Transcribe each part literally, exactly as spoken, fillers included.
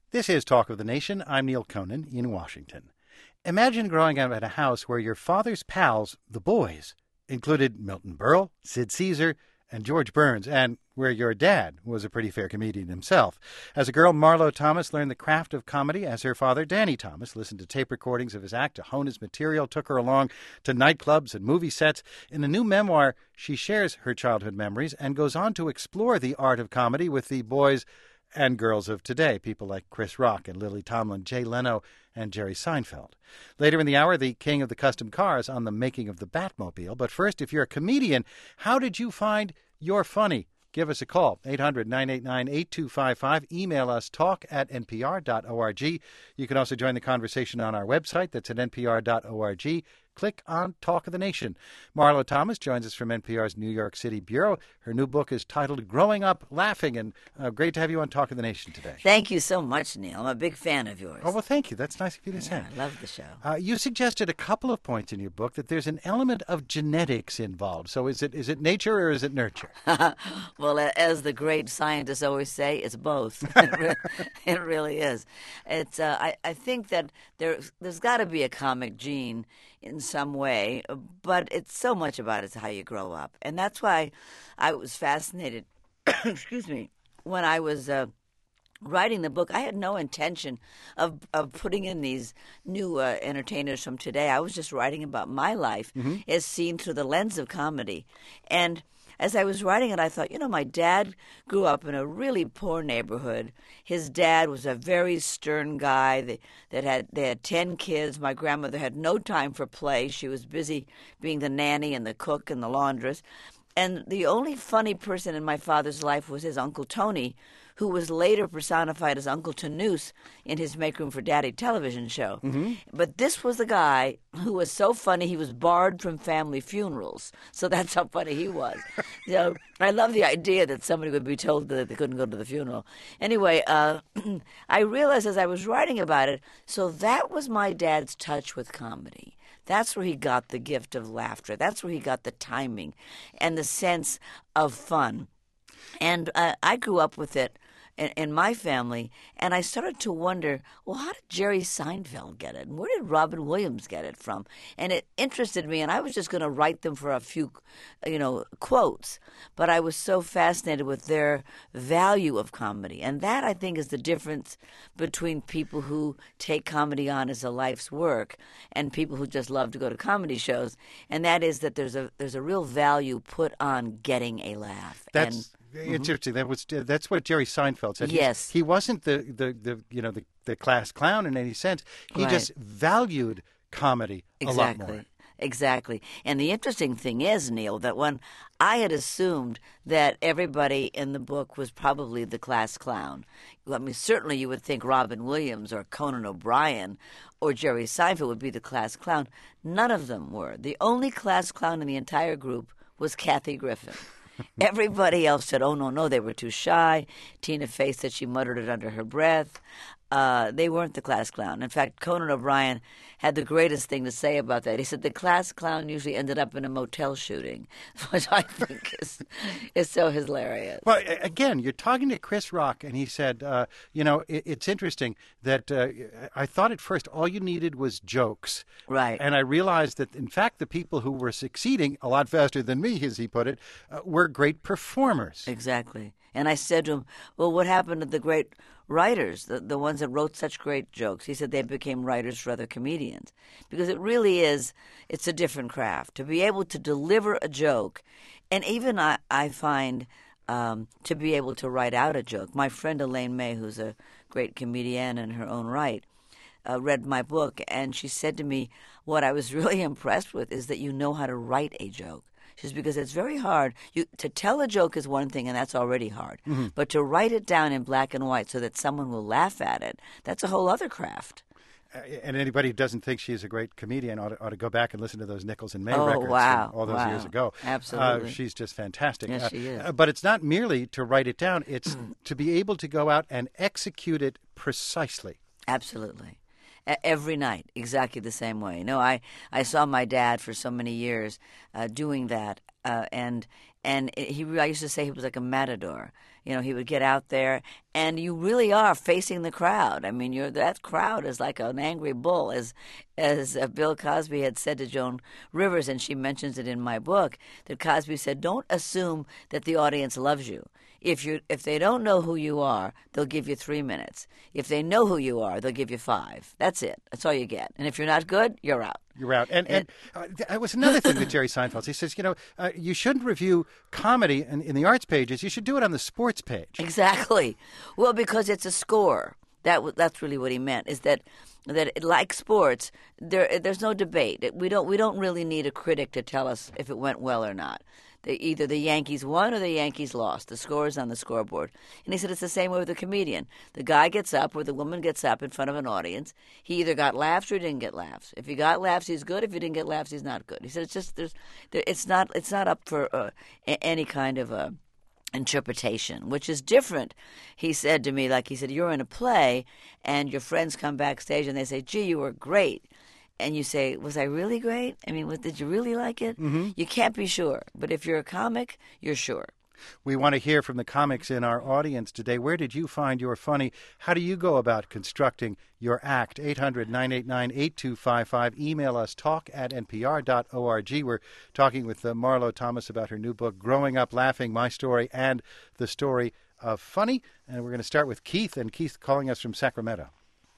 This is Talk of the Nation. I'm Neil Conan in Washington. Imagine growing up at a house where your father's pals, the boys, included Milton Berle, Sid Caesar, and George Burns, and where your dad was a pretty fair comedian himself. As a girl, Marlo Thomas learned the craft of comedy as her father, Danny Thomas, listened to tape recordings of his act to hone his material, took her along to nightclubs and movie sets. In a new memoir, she shares her childhood memories and goes on to explore the art of comedy with the boys and girls of today, people like Chris Rock and Lily Tomlin, Jay Leno, and Jerry Seinfeld. Later in the hour, the king of the custom cars on the making of the Batmobile. But first, if you're a comedian, how did you find you're funny? Give us a call, eight hundred, nine eight nine, eight two five five. Email us, talk at n p r dot org. You can also join the conversation on our website. That's at n p r dot org. Click on Talk of the Nation. Marlo Thomas joins us from N P R's New York City Bureau. Her new book is titled Growing Up Laughing, and uh, great to have you on Talk of the Nation today. Thank you so much, Neil. I'm a big fan of yours. Oh, well, thank you. That's nice of you to yeah, say. I love the show. Uh, you suggested a couple of points in your book that there's an element of genetics involved. So is it is it nature or is it nurture? Well, as the great scientists always say, it's both. It really is. It's. Uh, I, I think that there, there's got to be a comic gene in some way, but it's so much about it's how you grow up. And that's why I was fascinated, excuse me, when I was uh, writing the book. I had no intention of, of putting in these new uh, entertainers from today. I was just writing about my life mm-hmm. as seen through the lens of comedy. And as I was writing it, I thought, you know, my dad grew up in a really poor neighborhood. His dad was a very stern guy that, that had they had ten kids. My grandmother had no time for play. She was busy being the nanny and the cook and the laundress. And the only funny person in my father's life was his Uncle Tony, who was later personified as Uncle Tanoose in his Make Room for Daddy television show. Mm-hmm. But this was the guy who was so funny he was barred from family funerals. So that's how funny he was. You know, I love the idea that somebody would be told that they couldn't go to the funeral. Anyway, uh, I realized as I was writing about it, so that was my dad's touch with comedy. That's where he got the gift of laughter. That's where he got the timing and the sense of fun. And uh, I grew up with it in, in my family, and I started to wonder, well, how did Jerry Seinfeld get it? And where did Robin Williams get it from? And it interested me, and I was just going to write them for a few, you know, quotes. But I was so fascinated with their value of comedy. And that, I think, is the difference between people who take comedy on as a life's work and people who just love to go to comedy shows. And that is that there's a there's a real value put on getting a laugh. That's and, interesting. That was that's what Jerry Seinfeld said. Yes, he, he wasn't the, the, the you know the, the class clown in any sense. He right. just valued comedy exactly. a lot more. Exactly. And the interesting thing is, Neil, that when I had assumed that everybody in the book was probably the class clown. I mean, certainly you would think Robin Williams or Conan O'Brien or Jerry Seinfeld would be the class clown. None of them were. The only class clown in the entire group was Kathy Griffin. Everybody else said, oh, no, no, they were too shy. Tina Fey said she muttered it under her breath. Uh, they weren't the class clown. In fact, Conan O'Brien had the greatest thing to say about that. He said the class clown usually ended up in a motel shooting, which I think is is so hilarious. Well, again, you're talking to Chris Rock, and he said, uh, you know, it, it's interesting that uh, I thought at first all you needed was jokes. Right. And I realized that, in fact, the people who were succeeding a lot faster than me, as he put it, uh, were great performers. Exactly. And I said to him, well, what happened to the great writers, the, the ones that wrote such great jokes? He said they became writers for other comedians. Because it really is, it's a different craft. To be able to deliver a joke, and even I, I find um, to be able to write out a joke. My friend Elaine May, who's a great comedian in her own right, uh, read my book, and she said to me, what I was really impressed with is that you know how to write a joke. Just because it's very hard. You, to tell a joke is one thing, and that's already hard. Mm-hmm. But to write it down in black and white so that someone will laugh at it, that's a whole other craft. Uh, and anybody who doesn't think she's a great comedian ought to, ought to go back and listen to those Nichols and May oh, records wow. from all those wow. years ago. Absolutely. Uh, she's just fantastic. Yes, uh, she is. Uh, but it's not merely to write it down. It's to be able to go out and execute it precisely. Absolutely. Every night, exactly the same way. No, I, I saw my dad for so many years uh, doing that, uh, and and he I used to say he was like a matador. You know, he would get out there, and you really are facing the crowd. I mean, you're that crowd is like an angry bull, as as uh, Bill Cosby had said to Joan Rivers, and she mentions it in my book. That Cosby said, "Don't assume that the audience loves you. If you if they don't know who you are, they'll give you three minutes. If they know who you are, they'll give you five. That's it. That's all you get. And if you're not good, you're out." You're out. And, and uh, that was another thing that Jerry Seinfeld, he says, you know, uh, you shouldn't review comedy in, in the arts pages. You should do it on the sports page. Exactly. Well, because it's a score. That w- That's really what he meant, is that that it, like sports, there there's no debate. It, we don't we don't really need a critic to tell us if it went well or not. They, either the Yankees won or the Yankees lost. The score is on the scoreboard. And he said it's the same way with a comedian. The guy gets up or the woman gets up in front of an audience. He either got laughs or he didn't get laughs. If he got laughs, he's good. If he didn't get laughs, he's not good. He said it's just there's there, it's not it's not up for uh, a, any kind of a interpretation, which is different. He said to me, like he said, you're in a play and your friends come backstage and they say, "Gee, you were great." And you say, "Was I really great? I mean, was, did you really like it?" Mm-hmm. You can't be sure. But if you're a comic, you're sure. We want to hear from the comics in our audience today. Where did you find your funny? How do you go about constructing your act? eight hundred, nine eight nine, eight two five five. Email us, talk at n p r dot org. We're talking with uh, Marlo Thomas about her new book, Growing Up Laughing, My Story and the Story of Funny. And we're going to start with Keith, and Keith calling us from Sacramento.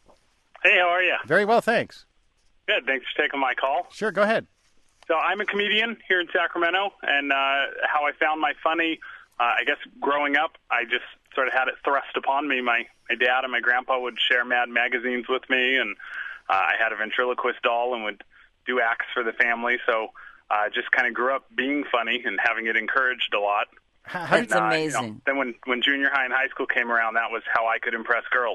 Hey, how are you? Very well, thanks. Good. Thanks for taking my call. Sure, go ahead. So I'm a comedian here in Sacramento, and uh, how I found my funny, uh, I guess growing up, I just sort of had it thrust upon me. My, my dad and my grandpa would share Mad magazines with me, and uh, I had a ventriloquist doll and would do acts for the family. So I uh, just kind of grew up being funny and having it encouraged a lot. How, That's and, uh, amazing. You know, then when, when junior high and high school came around, that was how I could impress girls.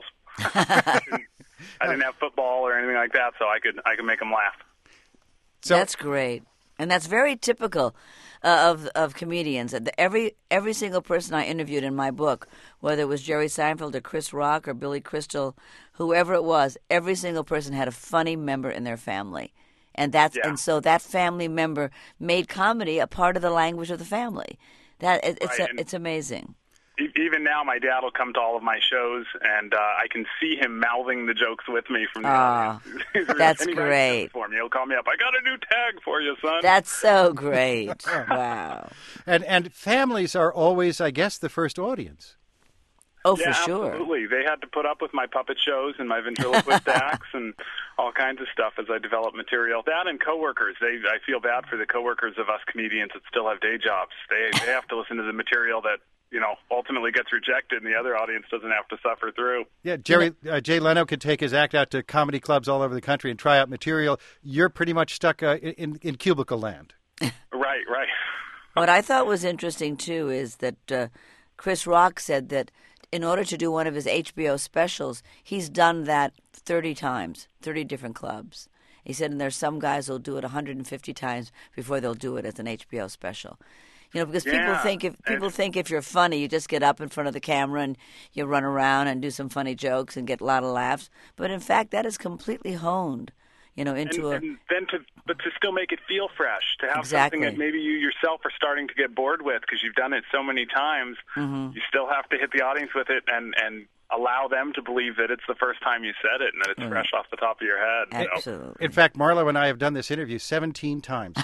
I didn't have football or anything like that, so I could I could make them laugh. So, that's great, and that's very typical uh, of of comedians. Every every single person I interviewed in my book, whether it was Jerry Seinfeld or Chris Rock or Billy Crystal, whoever it was, every single person had a funny member in their family, and that's yeah. and so that family member made comedy a part of the language of the family. That it, it's right. a, it's amazing. Even now, my dad will come to all of my shows, and uh, I can see him mouthing the jokes with me from the uh, audience. That's great. For me. He'll call me up. I got a new tag for you, son. That's so great. Wow. And and families are always, I guess, the first audience. Oh, yeah, for sure. Absolutely. They had to put up with my puppet shows and my ventriloquist acts and all kinds of stuff as I developed material. That and coworkers. They, I feel bad for the coworkers of us comedians that still have day jobs. They they have to listen to the material that, you know, ultimately gets rejected and the other audience doesn't have to suffer through. Yeah, Jerry, uh, Jay Leno could take his act out to comedy clubs all over the country and try out material. You're pretty much stuck uh, in, in cubicle land. Right, right. What I thought was interesting, too, is that uh, Chris Rock said that in order to do one of his H B O specials, he's done that thirty times, thirty different clubs. He said, and there's some guys who'll do it one hundred fifty times before they'll do it as an H B O special. You know, because yeah. people think if people think if you're funny, you just get up in front of the camera and you run around and do some funny jokes and get a lot of laughs. But in fact, that is completely honed, you know, into and, a. And then to, but to still make it feel fresh, to have exactly. something that maybe you yourself are starting to get bored with because you've done it so many times. Mm-hmm. You still have to hit the audience with it and and allow them to believe that it's the first time you said it and that it's mm-hmm. fresh off the top of your head. Absolutely. So. In fact, Marlo and I have done this interview seventeen times.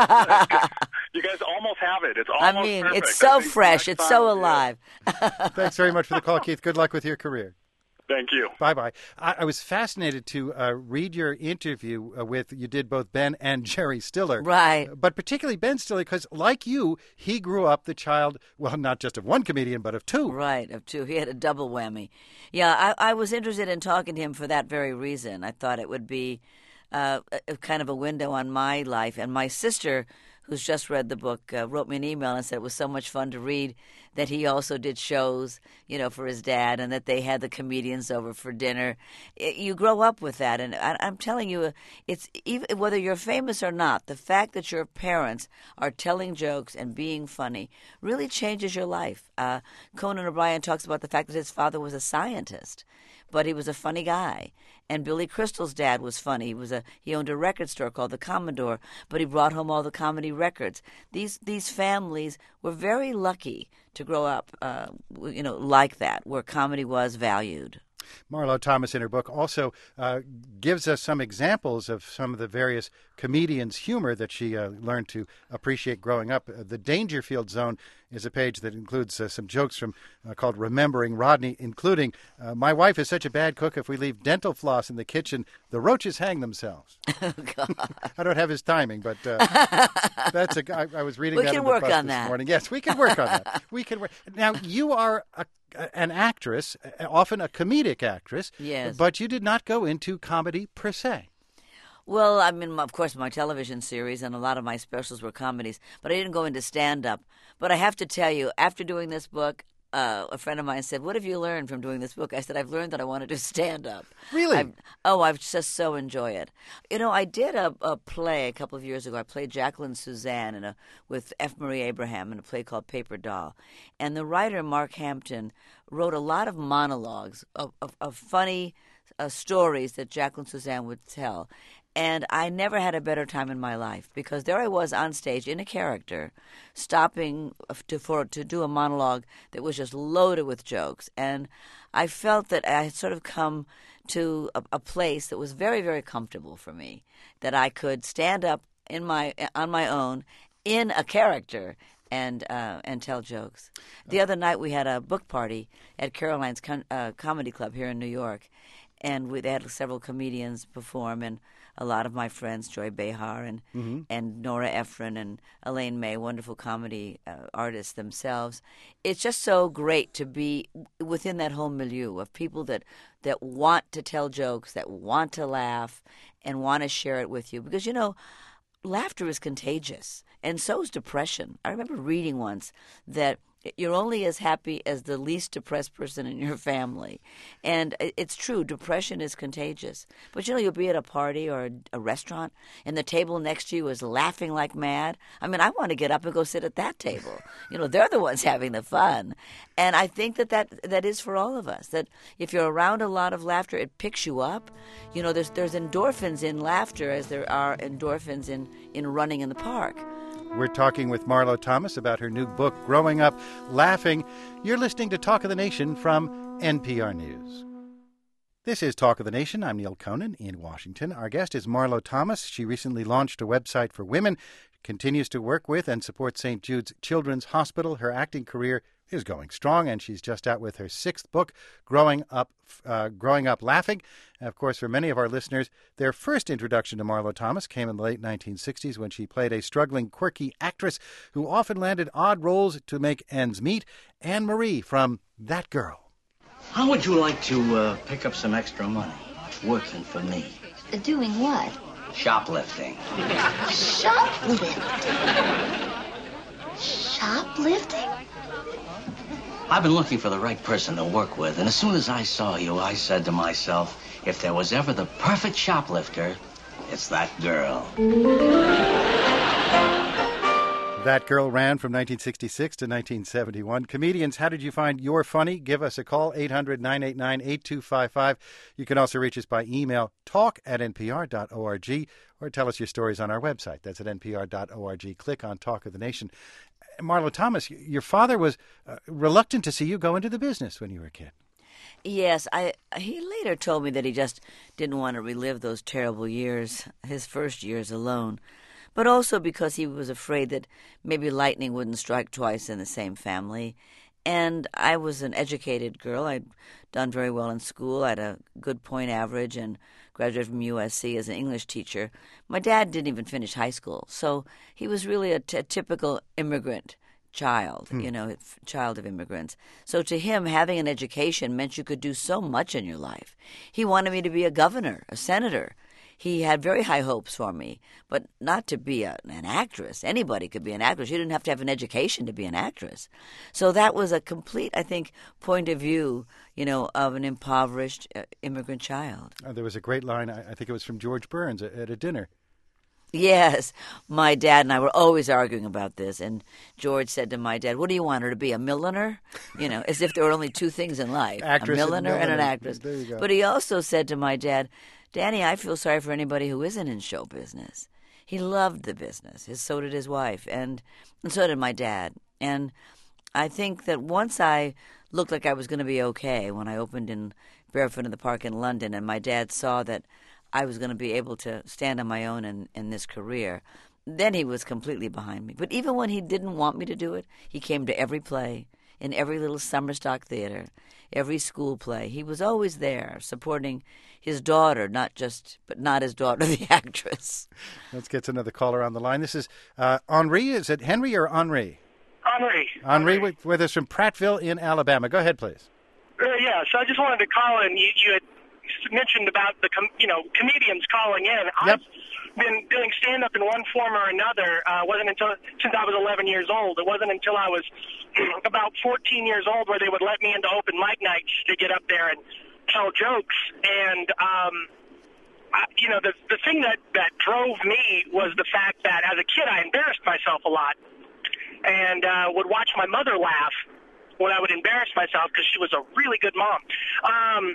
You guys almost have it. It's almost I mean, perfect. it's so fresh. It's so alive. Thanks very much for the call, Keith. Good luck with your career. Thank you. Bye-bye. I, I was fascinated to uh, read your interview uh, with, you did both Ben and Jerry Stiller. Right. But particularly Ben Stiller, because like you, he grew up the child, well, not just of one comedian, but of two. Right, of two. He had a double whammy. Yeah, I, I was interested in talking to him for that very reason. I thought it would be uh, a, kind of a window on my life. And my sister, who's just read the book, uh, wrote me an email and said it was so much fun to read that he also did shows, you know, for his dad, and that they had the comedians over for dinner. It, you grow up with that, and I, I'm telling you, it's even whether you're famous or not, the fact that your parents are telling jokes and being funny really changes your life. Uh, Conan O'Brien talks about the fact that his father was a scientist, but he was a funny guy. And Billy Crystal's dad was funny. He was a he owned a record store called the Commodore, but he brought home all the comedy records. These these families were very lucky to grow up, uh, you know, like that, where comedy was valued. Marlo Thomas, in her book, also uh, gives us some examples of some of the various comedians' humor that she uh, learned to appreciate growing up. Uh, the Dangerfield Zone is a page that includes uh, some jokes from uh, called Remembering Rodney, including, uh, my wife is such a bad cook, if we leave dental floss in the kitchen, the roaches hang themselves. Oh, God. I don't have his timing, but uh, that's a, I, I was reading we that can in the work bus on this that. morning. Yes, we can work on that. We can work. Now, you are a an actress, often a comedic actress, yes. but you did not go into comedy per se. Well, I mean, of course, my television series and a lot of my specials were comedies, but I didn't go into stand-up. But I have to tell you, after doing this book, uh, a friend of mine said, what have you learned from doing this book? I said, I've learned that I want to do stand-up. Really? I've, oh, I just so enjoy it. You know, I did a, a play a couple of years ago. I played Jacqueline Suzanne in a, with F. Marie Abraham in a play called Paper Doll. And the writer, Mark Hampton, wrote a lot of monologues of, of, of funny uh, stories that Jacqueline Suzanne would tell. And I never had a better time in my life, because there I was on stage in a character, stopping to for to do a monologue that was just loaded with jokes. And I felt that I had sort of come to a, a place that was very, very comfortable for me, that I could stand up in my on my own in a character and uh, and tell jokes. The other night we had a book party at Caroline's Com- uh, Comedy Club here in New York, and we they had several comedians perform, and a lot of my friends, Joy Behar and mm-hmm. and Nora Ephron and Elaine May, wonderful comedy uh, artists themselves. It's just so great to be within that whole milieu of people that, that want to tell jokes, that want to laugh, and want to share it with you. Because, you know, laughter is contagious, and so is depression. I remember reading once that you're only as happy as the least depressed person in your family. And it's true, depression is contagious. But, you know, you'll be at a party or a, a restaurant, and the table next to you is laughing like mad. I mean, I want to get up and go sit at that table. You know, they're the ones having the fun. And I think that, that that is for all of us, that if you're around a lot of laughter, it picks you up. You know, there's there's endorphins in laughter as there are endorphins in, in running in the park. We're talking with Marlo Thomas about her new book, Growing Up Laughing. You're listening to Talk of the Nation from N P R News. This is Talk of the Nation. I'm Neil Conan in Washington. Our guest is Marlo Thomas. She recently launched a website for women, continues to work with and support Saint Jude's Children's Hospital. Her acting career is going strong, and she's just out with her sixth book, Growing Up uh, Growing Up Laughing. And of course, for many of our listeners, their first introduction to Marlo Thomas came in the late nineteen sixties when she played a struggling, quirky actress who often landed odd roles to make ends meet. Anne Marie from That Girl. How would you like to uh, pick up some extra money working for me? Doing what? Shoplifting. Shoplifting? Shoplifting? I've been looking for the right person to work with, and as soon as I saw you, I said to myself, if there was ever the perfect shoplifter, it's that girl. That Girl ran from nineteen sixty-six to nineteen seventy-one. Comedians, how did you find your funny? Give us a call, eight hundred, nine eight nine, eight two five five. You can also reach us by email, talk at n p r dot org, or tell us your stories on our website. That's at n p r dot org. Click on Talk of the Nation. Marlo Thomas, your father was uh, reluctant to see you go into the business when you were a kid. Yes, I. He later told me that he just didn't want to relive those terrible years, his first years alone, but also because he was afraid that maybe lightning wouldn't strike twice in the same family. And I was an educated girl. I'd done very well in school. I had a good point average and graduated from U S C as an English teacher. My dad didn't even finish high school, so he was really a, t- a typical immigrant child, hmm. you know, child of immigrants. So to him, having an education meant you could do so much in your life. He wanted me to be a governor, a senator. he had very high hopes for me, but not to be a, an actress. Anybody could be an actress. You didn't have to have an education to be an actress. So that was a complete, I think, point of view, you know, of an impoverished uh, immigrant child. Uh, there was a great line, I, I think it was from George Burns at, at a dinner. Yes, my dad and I were always arguing about this, and George said to my dad, "What do you want her to be, a milliner?" You know, as if there were only two things in life, Actress a and milliner and, an milliner. actress. There you go. But he also said to my dad, "Danny, I feel sorry for anybody who isn't in show business." He loved the business. His, so did his wife, and, and so did my dad. And I think that once I looked like I was going to be okay when I opened in Barefoot in the Park in London, and my dad saw that I was going to be able to stand on my own in, in this career, then he was completely behind me. But even when he didn't want me to do it, he came to every play, in every little summer stock theater, every school play. He was always there supporting his daughter, not just, but not his daughter, the actress. Let's get to another caller on the line. This is uh, Henri. Is it Henry or Henri? Henri. Henri with, with us from Prattville in Alabama. Go ahead, please. Uh, yeah, so I just wanted to call in. You, you had mentioned about the com- you know comedians calling in. Yep. I've been doing stand-up in one form or another. Uh, wasn't until since I was eleven years old. It wasn't until I was about fourteen years old where they would let me into open mic nights to get up there and tell jokes. And um, I, you know, the the thing that that drove me was the fact that as a kid I embarrassed myself a lot, and uh, would watch my mother laugh when I would embarrass myself because she was a really good mom. Um,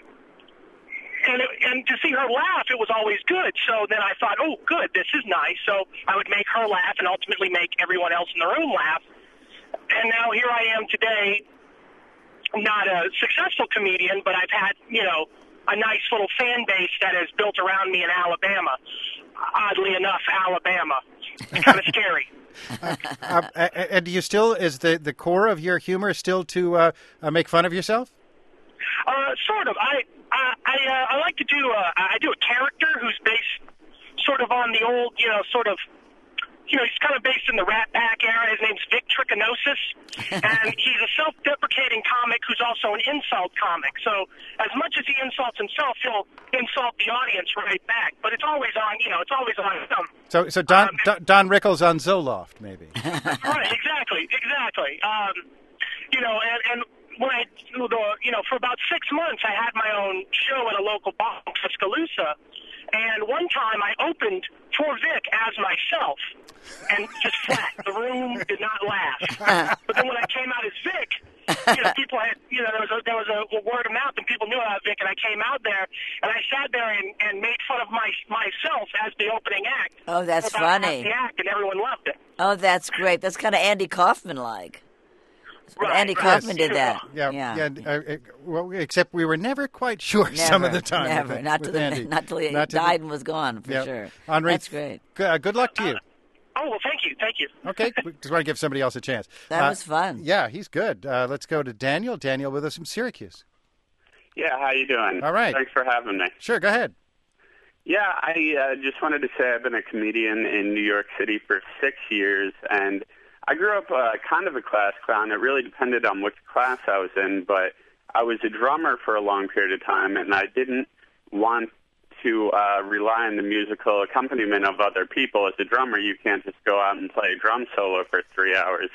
And, it, and to see her laugh, it was always good. So then I thought, oh, good, this is nice. So I would make her laugh and ultimately make everyone else in the room laugh. And now here I am today, not a successful comedian, but I've had, you know, a nice little fan base that is built around me in Alabama. Oddly enough, Alabama. It's kind of scary. uh, uh, and do you still, is the, the core of your humor still to uh, uh, make fun of yourself? Uh, sort of. I I I, uh, I like to do a, I do a character who's based sort of on the old, you know, sort of, you know, he's kind of based in the Rat Pack era. His name's Vic Trichinosis, and he's a self-deprecating comic who's also an insult comic. So as much as he insults himself, he'll insult the audience right back. But it's always on, you know, it's always on him. So, so Don Um, Don, Don Rickles on Zoloft, maybe. Right, exactly, exactly. Um, you know, and, and when I, you know, for about six months, I had my own show at a local bar in Tuscaloosa, and one time I opened for Vic as myself, and just flat. The room did not laugh. But then when I came out as Vic, you know, people had, you know, there was a, there was a, a word of mouth, and people knew about Vic, and I came out there, and I sat there and, and made fun of my myself as the opening act. Oh, that's about funny. The act, and everyone loved it. Oh, that's great. That's kind of Andy Kaufman-like. Right, Andy right. Kaufman did Yes. that. Yeah, yeah. yeah. uh, uh, well, except we were never quite sure some of the time. Never, with, not with till Andy. the, not till he Not till died the- and was gone for yeah. sure. Henri, That's great. Good, uh, good luck to you. Oh, well, thank you, thank you. Okay, we just want to give somebody else a chance. That Uh, was fun. Yeah, he's good. Uh, let's go to Daniel. Daniel with us from Syracuse. Yeah, how you doing? All right. Thanks for having me. Sure, go ahead. Yeah, I uh, just wanted to say I've been a comedian in New York City for six years, and I grew up uh, kind of a class clown. It really depended on which class I was in, but I was a drummer for a long period of time, and I didn't want to uh, rely on the musical accompaniment of other people. As a drummer, you can't just go out and play a drum solo for three hours.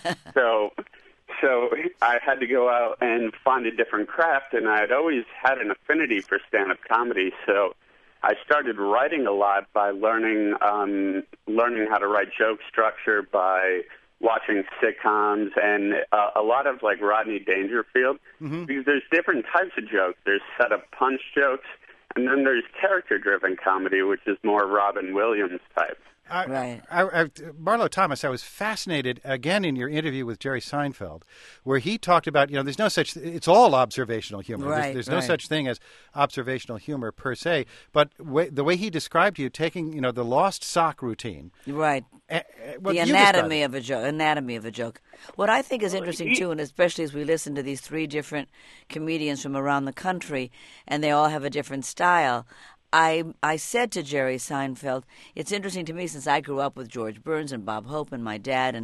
so so I had to go out and find a different craft, and I had always had an affinity for stand-up comedy, so I started writing a lot by learning um, learning how to write joke structure, by watching sitcoms, and uh, a lot of like Rodney Dangerfield, Mm-hmm. because there's different types of jokes. There's setup punch jokes, and then there's character-driven comedy, which is more Robin Williams type. I, Right. I, I, Marlo Thomas, I was fascinated, again, in your interview with Jerry Seinfeld, where he talked about, you know, there's no such, it's all observational humor. Right, there's there's no right. such thing as observational humor per se. But way, the way he described you, taking, you know, the lost sock routine. Right. eh, eh, well, the you described anatomy it. of a joke. Anatomy of a joke. What I think is interesting too, and especially as we listen to these three different comedians from around the country, and they all have a different style. I I said to Jerry Seinfeld, it's interesting to me since I grew up with George Burns and Bob Hope and my dad and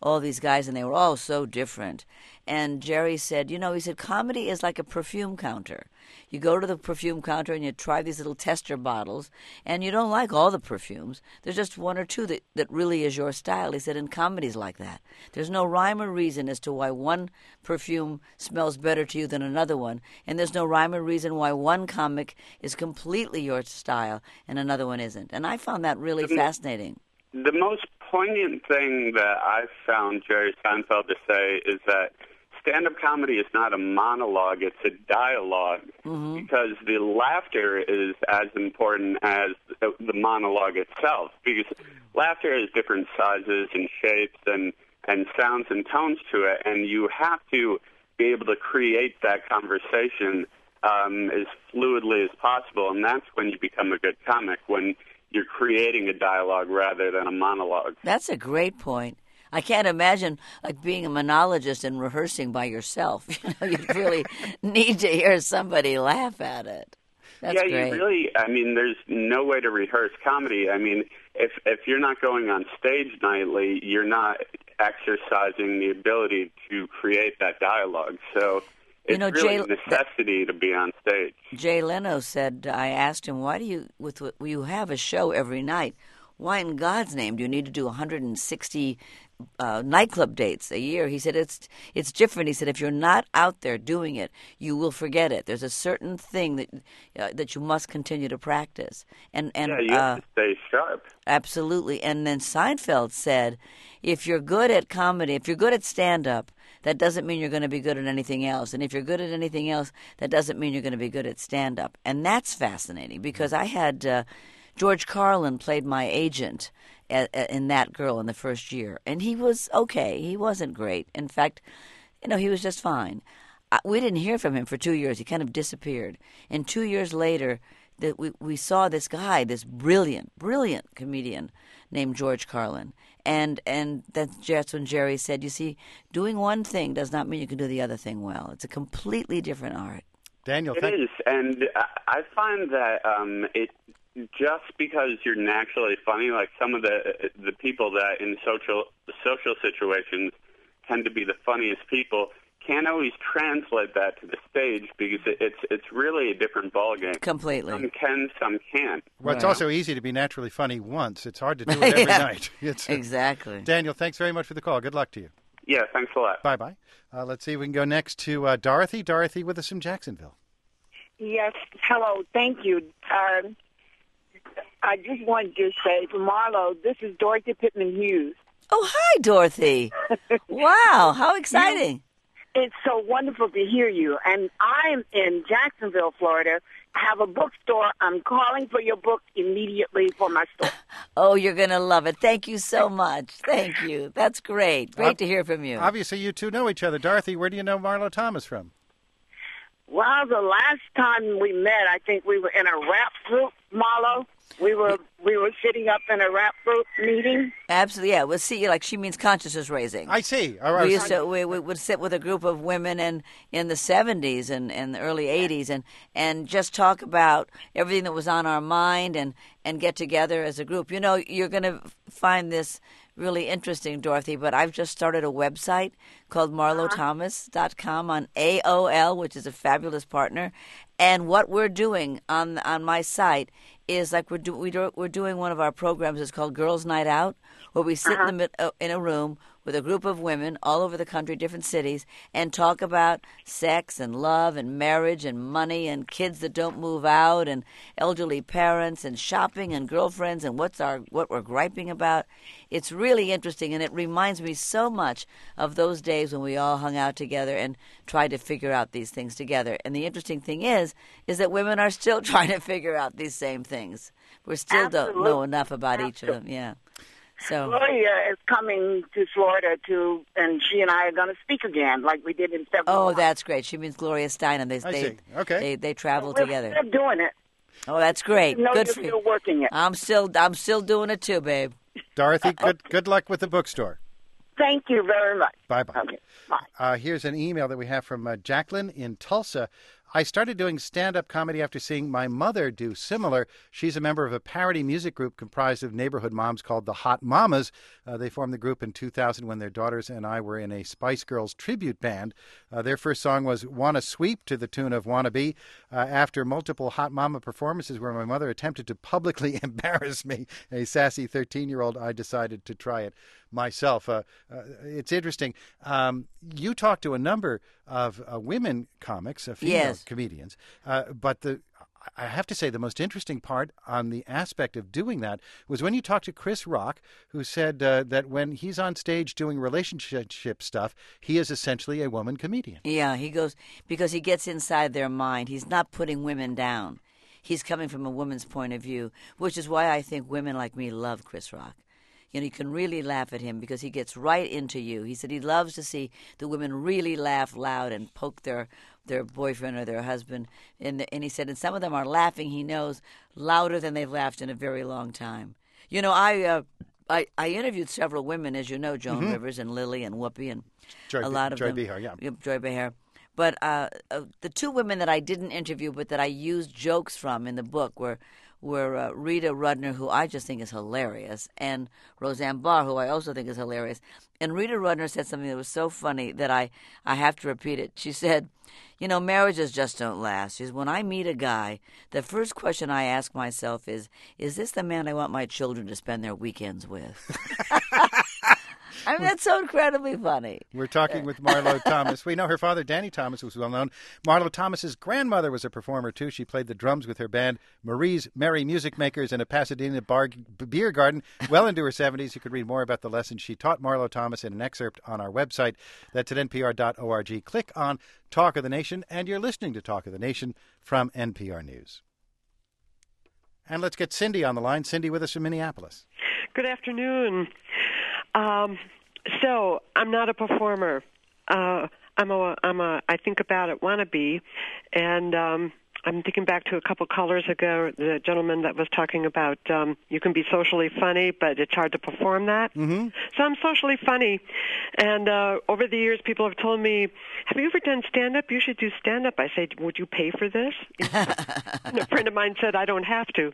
all these guys, and they were all so different. And Jerry said, you know, he said, comedy is like a perfume counter. You go to the perfume counter and you try these little tester bottles, and you don't like all the perfumes. There's just one or two that, that really is your style. He said, and comedy's like that. There's no rhyme or reason as to why one perfume smells better to you than another one, and there's no rhyme or reason why one comic is completely your style and another one isn't. And I found that really the, fascinating. The most poignant thing that I've found Jerry Seinfeld to say is that stand-up comedy is not a monologue, it's a dialogue, mm-hmm. because the laughter is as important as the, the monologue itself, because laughter has different sizes and shapes and, and sounds and tones to it, and you have to be able to create that conversation um, as fluidly as possible, and that's when you become a good comic, when you're creating a dialogue rather than a monologue. That's a great point. I can't imagine like being a monologist and rehearsing by yourself. You know, you really need to hear somebody laugh at it. That's yeah, great. you really. I mean, there's no way to rehearse comedy. I mean, if if you're not going on stage nightly, you're not exercising the ability to create that dialogue. So it's you know, really Jay, a necessity to be on stage. Jay Leno said, I asked him, why do you, with you have a show every night, why in God's name do you need to do one hundred sixty uh, nightclub dates a year? He said, it's it's different. He said, if you're not out there doing it, you will forget it. There's a certain thing that uh, that you must continue to practice. And, and yeah, you uh, have to stay sharp. Absolutely. And then Seinfeld said, if you're good at comedy, if you're good at stand-up, that doesn't mean you're going to be good at anything else. And if you're good at anything else, that doesn't mean you're going to be good at stand-up. And that's fascinating because I had... Uh, George Carlin played my agent in That Girl in the first year, and he was okay. He wasn't great. In fact, you know, he was just fine. We didn't hear from him for two years. He kind of disappeared. And two years later, that we, we saw this guy, this brilliant, brilliant comedian named George Carlin. And and that's when Jerry said, you see, doing one thing does not mean you can do the other thing well. It's a completely different art. Daniel, it thank- is, and I find that um, it just because you're naturally funny, like some of the the people that in social social situations tend to be the funniest people, can't always translate that to the stage because it's it's really a different ballgame. Completely. Some can, some can't. Well, it's Right. also easy to be naturally funny once. It's hard to do it every Yeah. night. It's, uh, Exactly. Daniel, thanks very much for the call. Good luck to you. Yeah, thanks a lot. Bye-bye. Uh, let's see if we can go next to uh, Dorothy. Dorothy with us from Jacksonville. Yes, hello, thank you. Um, I just wanted to say to Marlo, this is Dorothy Pittman Hughes. Oh, hi, Dorothy. Wow, how exciting. It's so wonderful to hear you. And I'm in Jacksonville, Florida. I have a bookstore. I'm calling for your book immediately for my store. Oh, you're going to love it. Thank you so much. Thank you. That's great. Great Ob- to hear from you. Obviously, you two know each other. Dorothy, where do you know Marlo Thomas from? Well, the last time we met, I think we were in a rap group, Marlo. We were we were sitting up in a rap group meeting. Absolutely, yeah. We'll see. Like she means consciousness raising. I see. All right. We used to we, we would sit with a group of women in, in the seventies and, and the early eighties and, and just talk about everything that was on our mind and, and get together as a group. You know, you're going to find this really interesting, Dorothy, but I've just started a website called marlo thomas dot com on A O L, which is a fabulous partner. And what we're doing on on my site is like we're do, we do, we're doing one of our programs. It's called Girls Night Out, where we sit uh-huh. in the mid, uh, in a room with a group of women all over the country, different cities, and talk about sex and love and marriage and money and kids that don't move out and elderly parents and shopping and girlfriends and what's our what we're griping about. It's really interesting, and it reminds me so much of those days when we all hung out together and tried to figure out these things together. And the interesting thing is, is that women are still trying to figure out these same things. We still Absolutely. don't know enough about Absolutely. each of them. Yeah. So Gloria is coming to Florida too, and she and I are going to speak again, like we did in February. Oh, that's great. She means Gloria Steinem. They I they, see. Okay. They they travel We're together. still doing it. Oh, that's great. You know Good you're for you. still working it. I'm still I'm still doing it too, babe. Dorothy, good good luck with the bookstore. Thank you very much. Bye-bye. Okay, bye. Uh, here's an email that we have from uh, Jacqueline in Tulsa. I started doing stand-up comedy after seeing my mother do similar. She's a member of a parody music group comprised of neighborhood moms called the Hot Mamas. Uh, they formed the group in two thousand when their daughters and I were in a Spice Girls tribute band. Uh, their first song was Wanna Sweep to the tune of Wanna Be. Uh, after multiple Hot Mama performances where my mother attempted to publicly embarrass me, a sassy thirteen-year-old, I decided to try it myself. Uh, uh, it's interesting. Um, you talked to a number of uh, women comics, uh, female Yes. comedians, uh, but the I have to say the most interesting part on the aspect of doing that was when you talked to Chris Rock, who said uh, that when he's on stage doing relationship stuff, he is essentially a woman comedian. Yeah, he goes because he gets inside their mind. He's not putting women down. He's coming from a woman's point of view, which is why I think women like me love Chris Rock. You know, you can really laugh at him because he gets right into you. He said he loves to see the women really laugh loud and poke their their boyfriend or their husband. And, and he said, and some of them are laughing, he knows, louder than they've laughed in a very long time. You know, I uh, I, I interviewed several women, as you know, Joan Mm-hmm. Rivers and Lily and Whoopi and Joy, a lot of Joy them. Behar, yeah. Yep, Joy Behar. But uh, uh, the two women that I didn't interview but that I used jokes from in the book were were uh, Rita Rudner, who I just think is hilarious, and Roseanne Barr, who I also think is hilarious. And Rita Rudner said something that was so funny that I, I have to repeat it. She said, you know, marriages just don't last. She says, when I meet a guy, the first question I ask myself is, is this the man I want my children to spend their weekends with? I mean, that's so incredibly funny. We're talking with Marlo Thomas. We know her father, Danny Thomas, was well known. Marlo Thomas's grandmother was a performer, too. She played the drums with her band, Marie's Merry Music Makers, in a Pasadena bar, beer garden well into her seventies. You could read more about the lessons she taught Marlo Thomas in an excerpt on our website. That's at N P R dot org. Click on Talk of the Nation, and you're listening to Talk of the Nation from N P R News. And let's get Cindy on the line. Cindy with us from Minneapolis. Good afternoon. Um, so I'm not a performer. Uh, I'm a, I'm a, I think about it, wanna be. And, um, I'm thinking back to a couple callers ago, the gentleman that was talking about, um, you can be socially funny, but it's hard to perform that. Mm-hmm. So I'm socially funny. And, uh, over the years, people have told me, have you ever done stand-up? You should do stand-up. I say, would you pay for this? And a friend of mine said, I don't have to.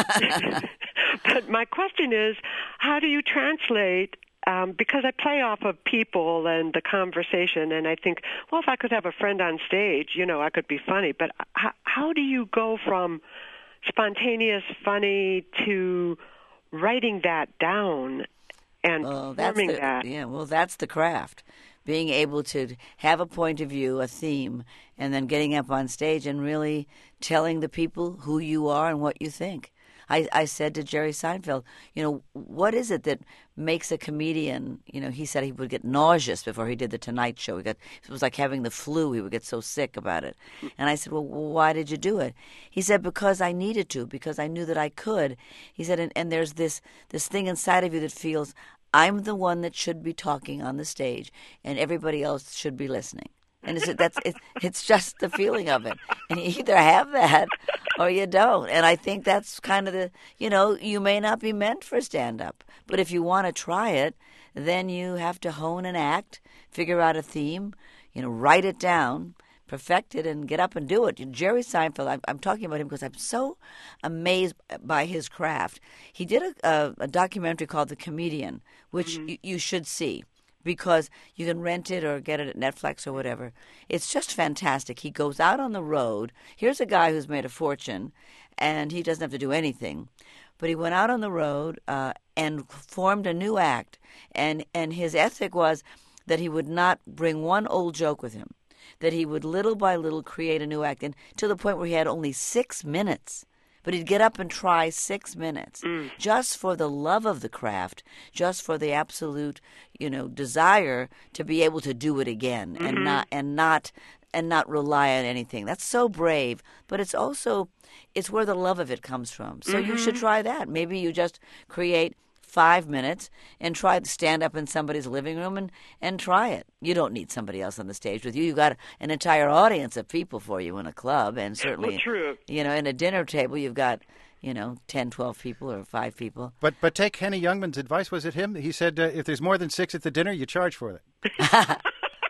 But my question is, how do you translate, um, because I play off of people and the conversation, and I think, well, if I could have a friend on stage, you know, I could be funny. But how, how do you go from spontaneous funny to writing that down and Well, that's performing the, that? Yeah, well, that's the craft. Being able to have a point of view, a theme, and then getting up on stage and really telling the people who you are and what you think. I, I said to Jerry Seinfeld, you know, what is it that makes a comedian, you know, he said he would get nauseous before he did the Tonight Show. He got, it was like having the flu. He would get so sick about it. And I said, well, why did you do it? He said, because I needed to, because I knew that I could. He said, and, and there's this, this thing inside of you that feels, I'm the one that should be talking on the stage, and everybody else should be listening. And it's, that's it's, it's just the feeling of it. And you either have that or you don't. And I think that's kind of the, you know, you may not be meant for stand-up. But if you want to try it, then you have to hone an act, figure out a theme, you know, write it down, perfect it, and get up and do it. Jerry Seinfeld, I'm, I'm talking about him because I'm so amazed by his craft. He did a, a, a documentary called The Comedian, which mm-hmm. y- you should see, because you can rent it or get it at Netflix or whatever. It's just fantastic. He goes out on the road. Here's a guy who's made a fortune, and he doesn't have to do anything. But he went out on the road uh, and formed a new act. And, and his ethic was that he would not bring one old joke with him, that he would little by little create a new act, and to the point where he had only six minutes. But he'd get up and try six minutes mm. just for the love of the craft, just for the absolute, you know, desire to be able to do it again mm-hmm. and not and not and not rely on anything. That's so brave, but it's also it's where the love of it comes from. So mm-hmm. you should try that. Maybe you just create five minutes and try to stand up in somebody's living room and, and try it. You don't need somebody else on the stage with you. You've got an entire audience of people for you in a club, and certainly, well, true. you know, in a dinner table, you've got, you know, ten, twelve people or five people. But but take Henny Youngman's advice. Was it him? He said uh, if there's more than six at the dinner, you charge for it.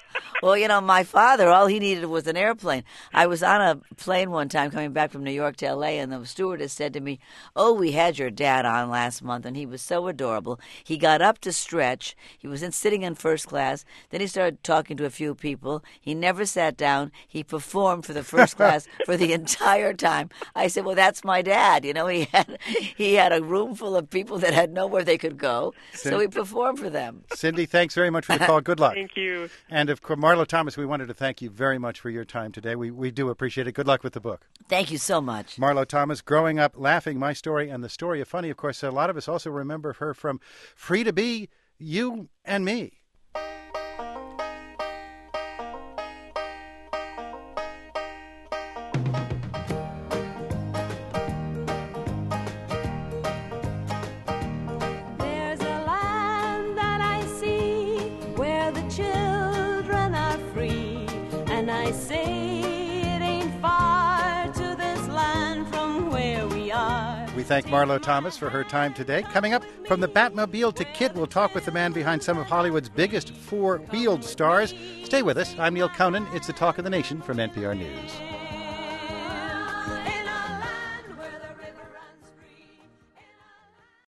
Well, you know, my father, all he needed was an airplane. I was on a plane one time coming back from New York to L A, and the stewardess said to me, "Oh, we had your dad on last month, and he was so adorable. He got up to stretch. He was in, sitting in first class. Then he started talking to a few people. He never sat down. He performed for the first class for the entire time." I said, "Well, that's my dad. You know, he had he had a room full of people that had nowhere they could go, so he performed for them." Cindy, thanks very much for the call. Good luck. Thank you. And of course, Marlo Thomas, we wanted to thank you very much for your time today. We we do appreciate it. Good luck with the book. Thank you so much. Marlo Thomas, Growing Up, Laughing, My Story, and the Story of Funny. Of course, a lot of us also remember her from Free to Be You and Me. I say it ain't far to this land from where we are. We thank Marlo Thomas for her time today. Coming up, from the Batmobile to Kit, we'll talk with the man behind some of Hollywood's biggest four-wheeled stars. Stay with us. I'm Neil Conan. It's the Talk of the Nation from N P R News.